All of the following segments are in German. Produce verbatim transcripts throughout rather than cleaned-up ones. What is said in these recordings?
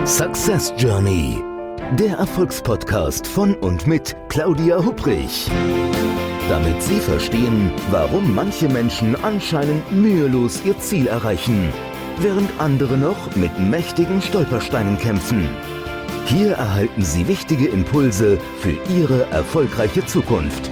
Success Journey, der Erfolgspodcast von und mit Claudia Hupprich. Damit Sie verstehen, warum manche Menschen anscheinend mühelos ihr Ziel erreichen, während andere noch mit mächtigen Stolpersteinen kämpfen. Hier erhalten Sie wichtige Impulse für Ihre erfolgreiche Zukunft.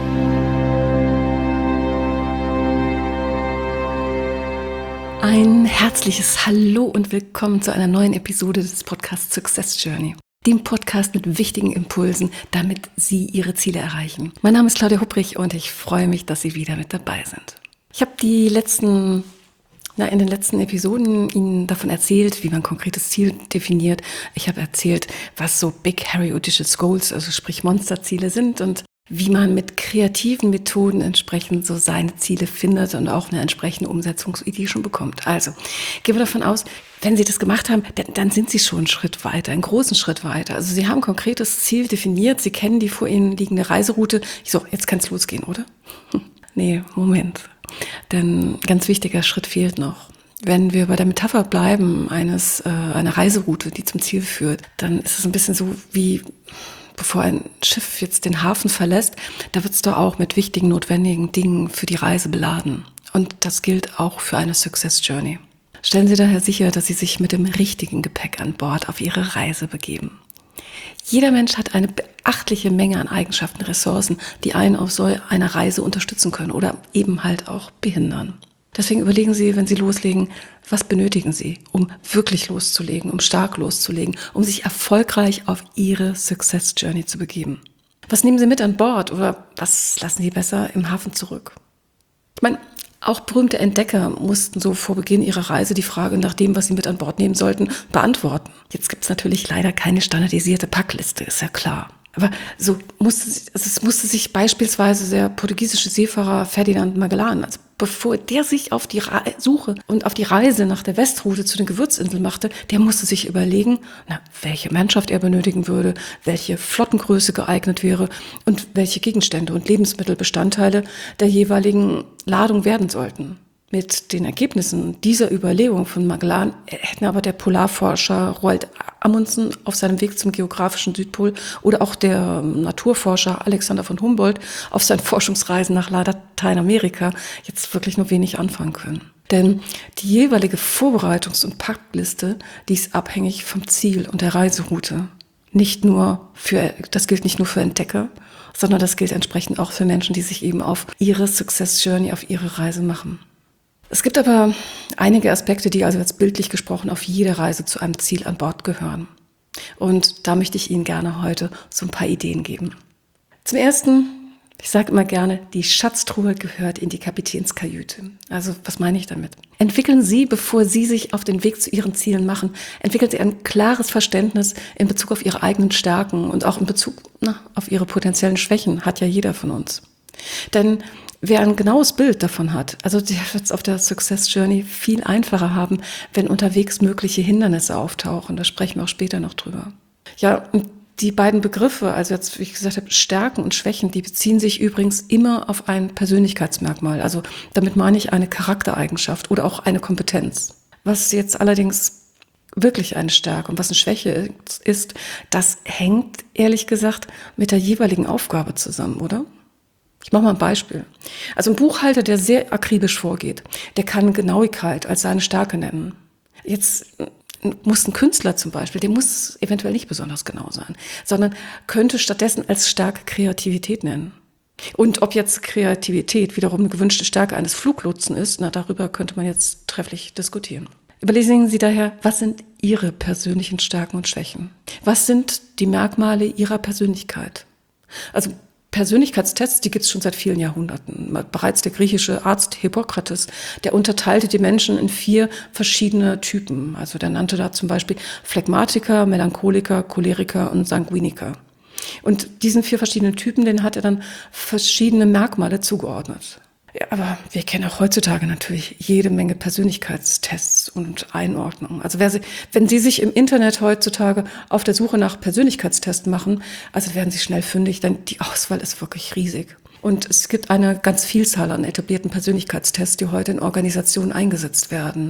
Ein herzliches Hallo und willkommen zu einer neuen Episode des Podcasts Success Journey, dem Podcast mit wichtigen Impulsen, damit Sie Ihre Ziele erreichen. Mein Name ist Claudia Hupprich und ich freue mich, dass Sie wieder mit dabei sind. Ich habe die letzten, na, in den letzten Episoden Ihnen davon erzählt, wie man ein konkretes Ziel definiert. Ich habe erzählt, was so Big Hairy Audacious Goals, also sprich Monsterziele sind und wie man mit kreativen Methoden entsprechend so seine Ziele findet und auch eine entsprechende Umsetzungsidee schon bekommt. Also gehen wir davon aus, wenn Sie das gemacht haben, dann, dann sind Sie schon einen Schritt weiter, einen großen Schritt weiter. Also Sie haben ein konkretes Ziel definiert, Sie kennen die vor Ihnen liegende Reiseroute. Ich so, jetzt kann es losgehen, oder? Hm, nee, Moment. Denn ganz wichtiger Schritt fehlt noch. Wenn wir bei der Metapher bleiben, eines äh, einer Reiseroute, die zum Ziel führt, dann ist es ein bisschen so wie bevor ein Schiff jetzt den Hafen verlässt, da wird es doch auch mit wichtigen, notwendigen Dingen für die Reise beladen. Und das gilt auch für eine Success Journey. Stellen Sie daher sicher, dass Sie sich mit dem richtigen Gepäck an Bord auf Ihre Reise begeben. Jeder Mensch hat eine beachtliche Menge an Eigenschaften, Ressourcen, die einen auf so einer Reise unterstützen können oder eben halt auch behindern. Deswegen überlegen Sie, wenn Sie loslegen, was benötigen Sie, um wirklich loszulegen, um stark loszulegen, um sich erfolgreich auf Ihre Success Journey zu begeben. Was nehmen Sie mit an Bord oder was lassen Sie besser im Hafen zurück? Ich meine, auch berühmte Entdecker mussten so vor Beginn ihrer Reise die Frage nach dem, was sie mit an Bord nehmen sollten, beantworten. Jetzt gibt es natürlich leider keine standardisierte Packliste, ist ja klar. Aber so musste, also es musste sich beispielsweise der portugiesische Seefahrer Ferdinand Magellan, also bevor der sich auf die Re- Suche und auf die Reise nach der Westroute zu den Gewürzinseln machte, der musste sich überlegen, na, welche Mannschaft er benötigen würde, welche Flottengröße geeignet wäre und welche Gegenstände und Lebensmittelbestandteile der jeweiligen Ladung werden sollten. Mit den Ergebnissen dieser Überlegung von Magellan hätten aber der Polarforscher Roald Amundsen auf seinem Weg zum geografischen Südpol oder auch der Naturforscher Alexander von Humboldt auf seinen Forschungsreisen nach Lateinamerika jetzt wirklich nur wenig anfangen können. Denn die jeweilige Vorbereitungs- und Packliste, die ist abhängig vom Ziel und der Reiseroute. Nicht nur für, das gilt nicht nur für Entdecker, sondern das gilt entsprechend auch für Menschen, die sich eben auf ihre Success Journey, auf ihre Reise machen. Es gibt aber einige Aspekte, die also jetzt bildlich gesprochen auf jede Reise zu einem Ziel an Bord gehören. Und da möchte ich Ihnen gerne heute so ein paar Ideen geben. Zum Ersten, ich sage immer gerne, die Schatztruhe gehört in die Kapitänskajüte. Also was meine ich damit? Entwickeln Sie, bevor Sie sich auf den Weg zu Ihren Zielen machen, entwickeln Sie ein klares Verständnis in Bezug auf Ihre eigenen Stärken und auch in Bezug na, auf Ihre potenziellen Schwächen, hat ja jeder von uns. Denn wer ein genaues Bild davon hat, also der wird es auf der Success Journey viel einfacher haben, wenn unterwegs mögliche Hindernisse auftauchen. Da sprechen wir auch später noch drüber. Ja, und die beiden Begriffe, also jetzt, wie ich gesagt habe, Stärken und Schwächen, die beziehen sich übrigens immer auf ein Persönlichkeitsmerkmal. Also damit meine ich eine Charaktereigenschaft oder auch eine Kompetenz. Was jetzt allerdings wirklich eine Stärke und was eine Schwäche ist, das hängt ehrlich gesagt mit der jeweiligen Aufgabe zusammen, oder? Ich mache mal ein Beispiel. Also ein Buchhalter, der sehr akribisch vorgeht, der kann Genauigkeit als seine Stärke nennen. Jetzt muss ein Künstler zum Beispiel, der muss eventuell nicht besonders genau sein, sondern könnte stattdessen als Stärke Kreativität nennen. Und ob jetzt Kreativität wiederum eine gewünschte Stärke eines Fluglotsen ist, na, darüber könnte man jetzt trefflich diskutieren. Überlegen Sie daher, was sind Ihre persönlichen Stärken und Schwächen? Was sind die Merkmale Ihrer Persönlichkeit? Also Persönlichkeitstests, die gibt es schon seit vielen Jahrhunderten. Bereits der griechische Arzt Hippokrates, der unterteilte die Menschen in vier verschiedene Typen. Also der nannte da zum Beispiel Phlegmatiker, Melancholiker, Choleriker und Sanguiniker. Und diesen vier verschiedenen Typen, denen hat er dann verschiedene Merkmale zugeordnet. Ja, aber wir kennen auch heutzutage natürlich jede Menge Persönlichkeitstests und Einordnungen. Also wer sie, wenn Sie sich im Internet heutzutage auf der Suche nach Persönlichkeitstests machen, also werden Sie schnell fündig, denn die Auswahl ist wirklich riesig. Und es gibt eine ganz Vielzahl an etablierten Persönlichkeitstests, die heute in Organisationen eingesetzt werden.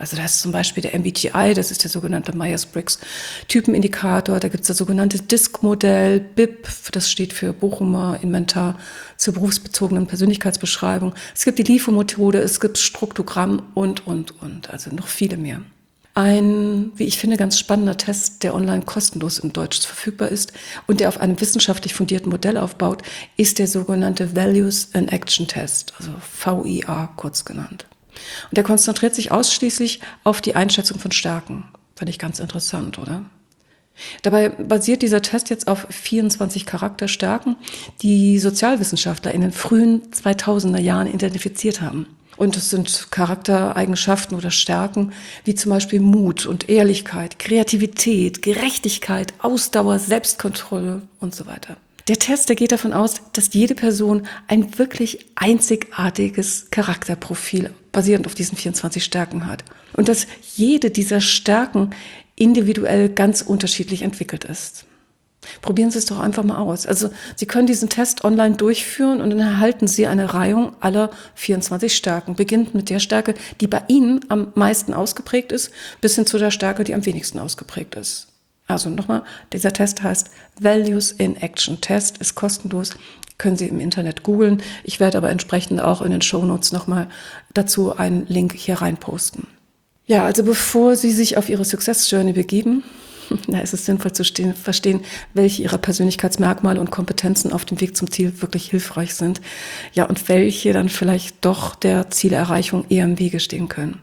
Also da ist zum Beispiel der M B T I, das ist der sogenannte Myers-Briggs-Typenindikator. Da gibt es das sogenannte D I S C-Modell, B I P, das steht für Bochumer Inventar zur berufsbezogenen Persönlichkeitsbeschreibung. Es gibt die L I F O-Methode, es gibt Struktogramm und, und, und. Also noch viele mehr. Ein, wie ich finde, ganz spannender Test, der online kostenlos im Deutsch verfügbar ist und der auf einem wissenschaftlich fundierten Modell aufbaut, ist der sogenannte Values in Action Test, also V I A kurz genannt. Und der konzentriert sich ausschließlich auf die Einschätzung von Stärken. Fand ich ganz interessant, oder? Dabei basiert dieser Test jetzt auf vierundzwanzig Charakterstärken, die Sozialwissenschaftler in den frühen zweitausender Jahren identifiziert haben. Und es sind Charaktereigenschaften oder Stärken wie zum Beispiel Mut und Ehrlichkeit, Kreativität, Gerechtigkeit, Ausdauer, Selbstkontrolle und so weiter. Der Test, der geht davon aus, dass jede Person ein wirklich einzigartiges Charakterprofil basierend auf diesen vierundzwanzig Stärken hat. Und dass jede dieser Stärken individuell ganz unterschiedlich entwickelt ist. Probieren Sie es doch einfach mal aus. Also Sie können diesen Test online durchführen und dann erhalten Sie eine Reihung aller vierundzwanzig Stärken. Beginnt mit der Stärke, die bei Ihnen am meisten ausgeprägt ist, bis hin zu der Stärke, die am wenigsten ausgeprägt ist. Also nochmal, dieser Test heißt Values in Action Test, ist kostenlos, können Sie im Internet googeln. Ich werde aber entsprechend auch in den Shownotes nochmal dazu einen Link hier reinposten. Ja, also bevor Sie sich auf Ihre Success Journey begeben, da ist es sinnvoll zu stehen, verstehen, welche Ihrer Persönlichkeitsmerkmale und Kompetenzen auf dem Weg zum Ziel wirklich hilfreich sind. Ja, und welche dann vielleicht doch der Zielerreichung eher im Wege stehen können.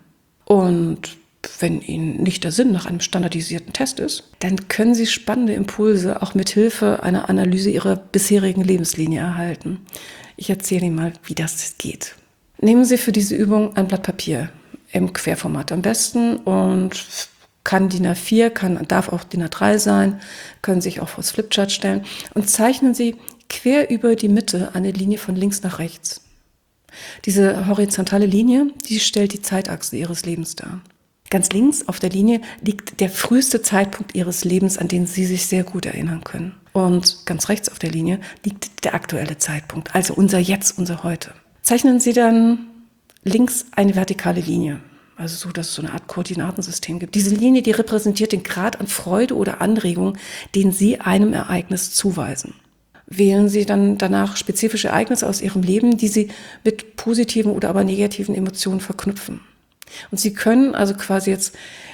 Und wenn Ihnen nicht der Sinn nach einem standardisierten Test ist, dann können Sie spannende Impulse auch mit Hilfe einer Analyse Ihrer bisherigen Lebenslinie erhalten. Ich erzähle Ihnen mal, wie das geht. Nehmen Sie für diese Übung ein Blatt Papier im Querformat am besten und kann D I N A vier, kann, darf auch D I N A drei sein, können sich auch vors Flipchart stellen und zeichnen Sie quer über die Mitte eine Linie von links nach rechts. Diese horizontale Linie, die stellt die Zeitachse Ihres Lebens dar. Ganz links auf der Linie liegt der früheste Zeitpunkt Ihres Lebens, an den Sie sich sehr gut erinnern können. Und ganz rechts auf der Linie liegt der aktuelle Zeitpunkt, also unser Jetzt, unser Heute. Zeichnen Sie dann links eine vertikale Linie. Also so, dass es so eine Art Koordinatensystem gibt. Diese Linie, die repräsentiert den Grad an Freude oder Anregung, den Sie einem Ereignis zuweisen. Wählen Sie dann danach spezifische Ereignisse aus Ihrem Leben, die Sie mit positiven oder aber negativen Emotionen verknüpfen. Und Sie können also quasi jetzt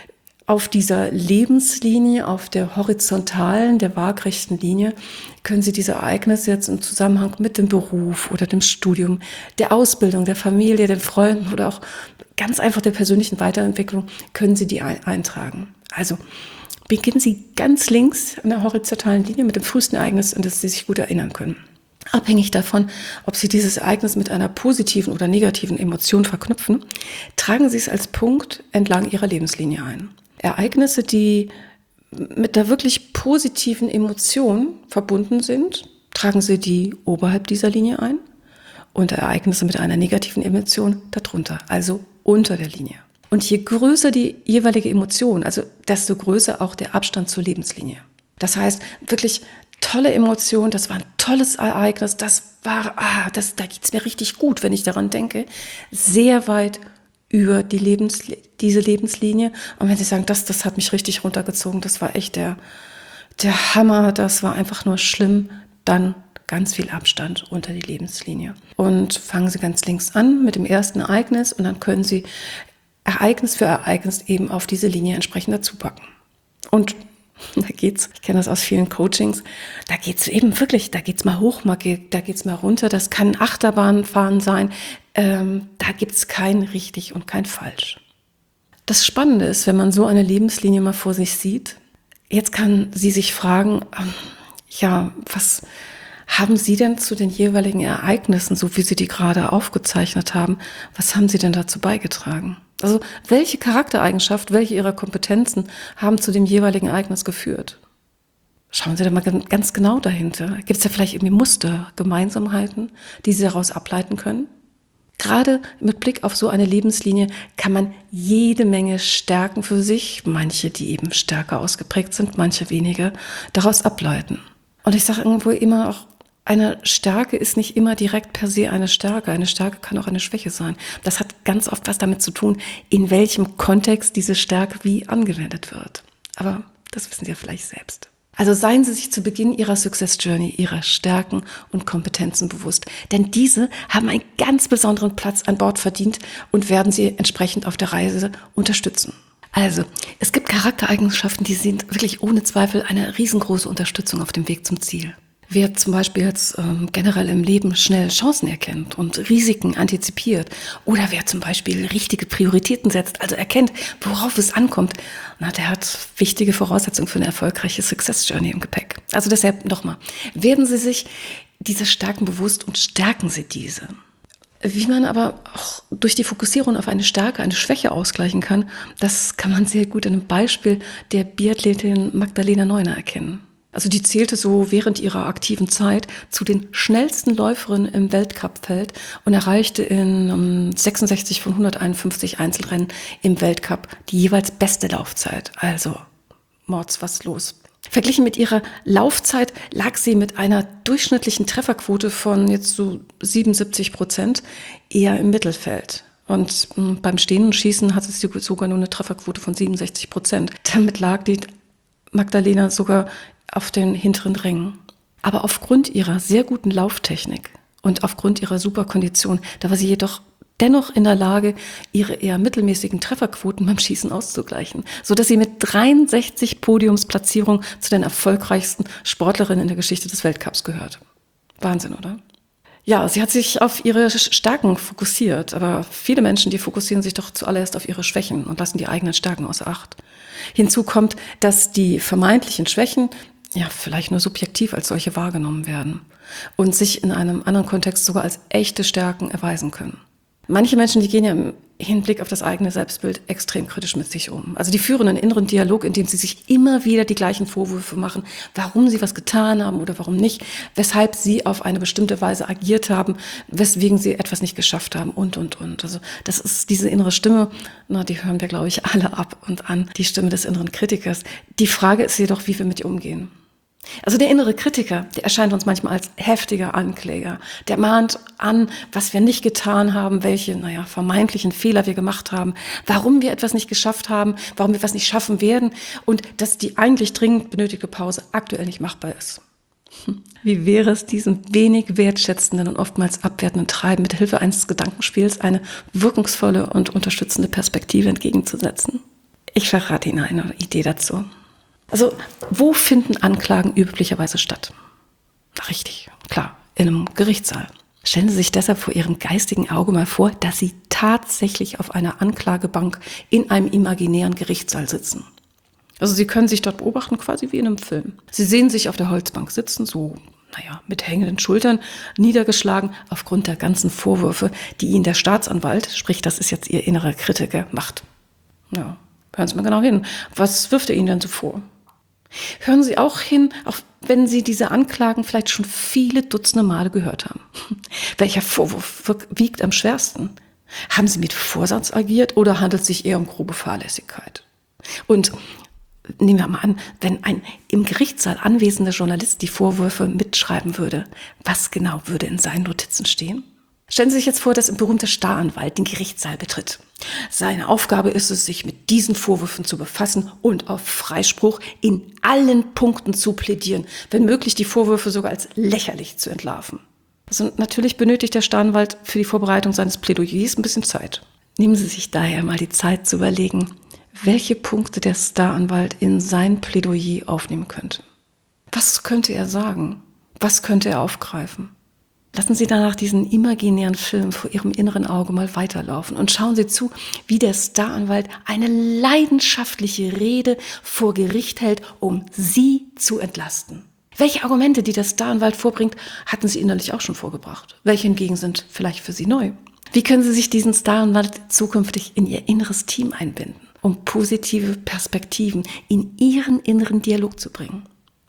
auf dieser Lebenslinie, auf der horizontalen, der waagrechten Linie, können Sie diese Ereignisse jetzt im Zusammenhang mit dem Beruf oder dem Studium, der Ausbildung, der Familie, den Freunden oder auch ganz einfach der persönlichen Weiterentwicklung, können Sie die eintragen. Also beginnen Sie ganz links an der horizontalen Linie mit dem frühesten Ereignis, an das Sie sich gut erinnern können. Abhängig davon, ob Sie dieses Ereignis mit einer positiven oder negativen Emotion verknüpfen, tragen Sie es als Punkt entlang Ihrer Lebenslinie ein. Ereignisse, die mit einer wirklich positiven Emotion verbunden sind, tragen Sie die oberhalb dieser Linie ein und Ereignisse mit einer negativen Emotion darunter, also unter der Linie. Und je größer die jeweilige Emotion, also desto größer auch der Abstand zur Lebenslinie. Das heißt, wirklich tolle Emotion, das war ein tolles Ereignis, das war, ah, das, da geht's mir richtig gut, wenn ich daran denke, sehr weit über die Lebens, diese Lebenslinie. Und wenn Sie sagen, das, das hat mich richtig runtergezogen, das war echt der, der Hammer, das war einfach nur schlimm, dann ganz viel Abstand unter die Lebenslinie. Und fangen Sie ganz links an mit dem ersten Ereignis und dann können Sie Ereignis für Ereignis eben auf diese Linie entsprechend dazu packen. Und da geht's, ich kenne das aus vielen Coachings, da geht's eben wirklich, da geht's mal hoch, mal geht, da geht's mal runter, das kann Achterbahnfahren sein, ähm, da gibt's kein richtig und kein falsch. Das Spannende ist, wenn man so eine Lebenslinie mal vor sich sieht, jetzt kann sie sich fragen, ähm, ja, was haben Sie denn zu den jeweiligen Ereignissen, so wie Sie die gerade aufgezeichnet haben, was haben Sie denn dazu beigetragen? Also welche Charaktereigenschaft, welche Ihrer Kompetenzen haben zu dem jeweiligen Ereignis geführt? Schauen Sie da mal ganz genau dahinter. Gibt es da vielleicht irgendwie Muster, Gemeinsamkeiten, die Sie daraus ableiten können? Gerade mit Blick auf so eine Lebenslinie kann man jede Menge Stärken für sich, manche, die eben stärker ausgeprägt sind, manche weniger, daraus ableiten. Und ich sage irgendwo immer auch, eine Stärke ist nicht immer direkt per se eine Stärke. Eine Stärke kann auch eine Schwäche sein. Das hat ganz oft was damit zu tun, in welchem Kontext diese Stärke wie angewendet wird. Aber das wissen Sie ja vielleicht selbst. Also seien Sie sich zu Beginn Ihrer Success Journey Ihrer Stärken und Kompetenzen bewusst. Denn diese haben einen ganz besonderen Platz an Bord verdient und werden Sie entsprechend auf der Reise unterstützen. Also, es gibt Charaktereigenschaften, die sind wirklich ohne Zweifel eine riesengroße Unterstützung auf dem Weg zum Ziel. Wer zum Beispiel jetzt ähm, generell im Leben schnell Chancen erkennt und Risiken antizipiert oder wer zum Beispiel richtige Prioritäten setzt, also erkennt, worauf es ankommt, na, der hat wichtige Voraussetzungen für eine erfolgreiche Success Journey im Gepäck. Also deshalb nochmal, werden Sie sich diese Stärken bewusst und stärken Sie diese. Wie man aber auch durch die Fokussierung auf eine Stärke, eine Schwäche ausgleichen kann, das kann man sehr gut in einem Beispiel der Biathletin Magdalena Neuner erkennen. Also die zählte so während ihrer aktiven Zeit zu den schnellsten Läuferinnen im Weltcupfeld und erreichte in um, sechsundsechzig von hunderteinundfünfzig Einzelrennen im Weltcup die jeweils beste Laufzeit. Also Mords, was los? Verglichen mit ihrer Laufzeit lag sie mit einer durchschnittlichen Trefferquote von jetzt so siebenundsiebzig Prozent eher im Mittelfeld. Und mh, beim stehenden Schießen hatte sie sogar nur eine Trefferquote von siebenundsechzig Prozent. Damit lag die Magdalena sogar auf den hinteren Rängen. Aber aufgrund ihrer sehr guten Lauftechnik und aufgrund ihrer super Kondition, da war sie jedoch dennoch in der Lage, ihre eher mittelmäßigen Trefferquoten beim Schießen auszugleichen, sodass sie mit dreiundsechzig Podiumsplatzierungen zu den erfolgreichsten Sportlerinnen in der Geschichte des Weltcups gehört. Wahnsinn, oder? Ja, sie hat sich auf ihre Stärken fokussiert, aber viele Menschen, die fokussieren sich doch zuallererst auf ihre Schwächen und lassen die eigenen Stärken außer Acht. Hinzu kommt, dass die vermeintlichen Schwächen ja vielleicht nur subjektiv als solche wahrgenommen werden und sich in einem anderen Kontext sogar als echte Stärken erweisen können. Manche Menschen, die gehen ja im Hinblick auf das eigene Selbstbild extrem kritisch mit sich um. Also die führen einen inneren Dialog, in dem sie sich immer wieder die gleichen Vorwürfe machen, warum sie was getan haben oder warum nicht, weshalb sie auf eine bestimmte Weise agiert haben, weswegen sie etwas nicht geschafft haben und, und, und. Also das ist diese innere Stimme, na, die hören wir, glaube ich, alle ab und an, die Stimme des inneren Kritikers. Die Frage ist jedoch, wie wir mit ihr umgehen. Also der innere Kritiker, der erscheint uns manchmal als heftiger Ankläger. Der mahnt an, was wir nicht getan haben, welche, naja, vermeintlichen Fehler wir gemacht haben, warum wir etwas nicht geschafft haben, warum wir etwas nicht schaffen werden und dass die eigentlich dringend benötigte Pause aktuell nicht machbar ist. Wie wäre es, diesem wenig wertschätzenden und oftmals abwertenden Treiben mit Hilfe eines Gedankenspiels eine wirkungsvolle und unterstützende Perspektive entgegenzusetzen? Ich verrate Ihnen eine Idee dazu. Also, wo finden Anklagen üblicherweise statt? Richtig, klar, in einem Gerichtssaal. Stellen Sie sich deshalb vor Ihrem geistigen Auge mal vor, dass Sie tatsächlich auf einer Anklagebank in einem imaginären Gerichtssaal sitzen. Also Sie können sich dort beobachten, quasi wie in einem Film. Sie sehen sich auf der Holzbank sitzen, so, naja, mit hängenden Schultern, niedergeschlagen aufgrund der ganzen Vorwürfe, die Ihnen der Staatsanwalt, sprich, das ist jetzt Ihr innerer Kritiker, macht. Ja, hören Sie mal genau hin. Was wirft er Ihnen denn so vor? Hören Sie auch hin, auch wenn Sie diese Anklagen vielleicht schon viele Dutzende Male gehört haben. Welcher Vorwurf wiegt am schwersten? Haben Sie mit Vorsatz agiert oder handelt es sich eher um grobe Fahrlässigkeit? Und nehmen wir mal an, wenn ein im Gerichtssaal anwesender Journalist die Vorwürfe mitschreiben würde, was genau würde in seinen Notizen stehen? Stellen Sie sich jetzt vor, dass ein berühmter Staranwalt den Gerichtssaal betritt. Seine Aufgabe ist es, sich mit diesen Vorwürfen zu befassen und auf Freispruch in allen Punkten zu plädieren, wenn möglich die Vorwürfe sogar als lächerlich zu entlarven. Also natürlich benötigt der Staranwalt für die Vorbereitung seines Plädoyers ein bisschen Zeit. Nehmen Sie sich daher mal die Zeit zu überlegen, welche Punkte der Staranwalt in sein Plädoyer aufnehmen könnte. Was könnte er sagen? Was könnte er aufgreifen? Lassen Sie danach diesen imaginären Film vor Ihrem inneren Auge mal weiterlaufen und schauen Sie zu, wie der Staranwalt eine leidenschaftliche Rede vor Gericht hält, um Sie zu entlasten. Welche Argumente, die der Staranwalt vorbringt, hatten Sie innerlich auch schon vorgebracht? Welche hingegen sind vielleicht für Sie neu? Wie können Sie sich diesen Staranwalt zukünftig in Ihr inneres Team einbinden, um positive Perspektiven in Ihren inneren Dialog zu bringen?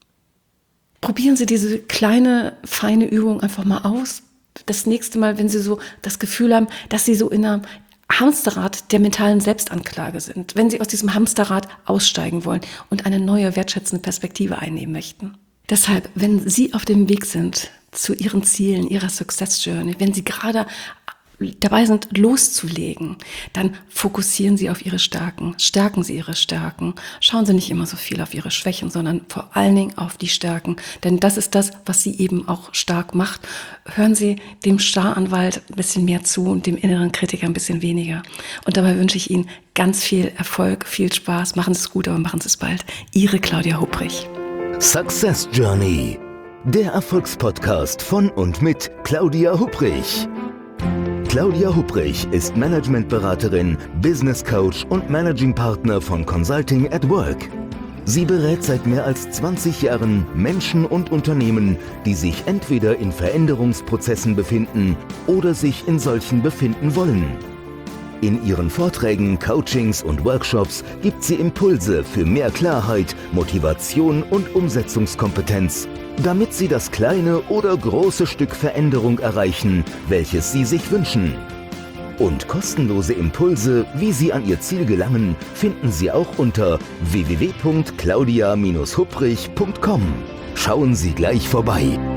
Probieren Sie diese kleine, feine Übung einfach mal aus. Das nächste Mal, wenn Sie so das Gefühl haben, dass Sie so in einem Hamsterrad der mentalen Selbstanklage sind, wenn Sie aus diesem Hamsterrad aussteigen wollen und eine neue, wertschätzende Perspektive einnehmen möchten. Deshalb, wenn Sie auf dem Weg sind zu Ihren Zielen, Ihrer Success Journey. Wenn Sie gerade dabei sind, loszulegen, dann fokussieren Sie auf Ihre Stärken, stärken Sie Ihre Stärken. Schauen Sie nicht immer so viel auf Ihre Schwächen, sondern vor allen Dingen auf die Stärken, denn das ist das, was Sie eben auch stark macht. Hören Sie dem Staranwalt ein bisschen mehr zu und dem inneren Kritiker ein bisschen weniger. Und dabei wünsche ich Ihnen ganz viel Erfolg, viel Spaß. Machen Sie es gut, aber machen Sie es bald. Ihre Claudia Hupprich. Success Journey, der Erfolgspodcast von und mit Claudia Hupprich. Claudia Hupprich ist Managementberaterin, Business Coach und Managing Partner von Consulting at Work. Sie berät seit mehr als zwanzig Jahren Menschen und Unternehmen, die sich entweder in Veränderungsprozessen befinden oder sich in solchen befinden wollen. In ihren Vorträgen, Coachings und Workshops gibt sie Impulse für mehr Klarheit, Motivation und Umsetzungskompetenz, damit Sie das kleine oder große Stück Veränderung erreichen, welches Sie sich wünschen. Und kostenlose Impulse, wie Sie an Ihr Ziel gelangen, finden Sie auch unter w w w punkt claudia Bindestrich hupprich punkt com. Schauen Sie gleich vorbei.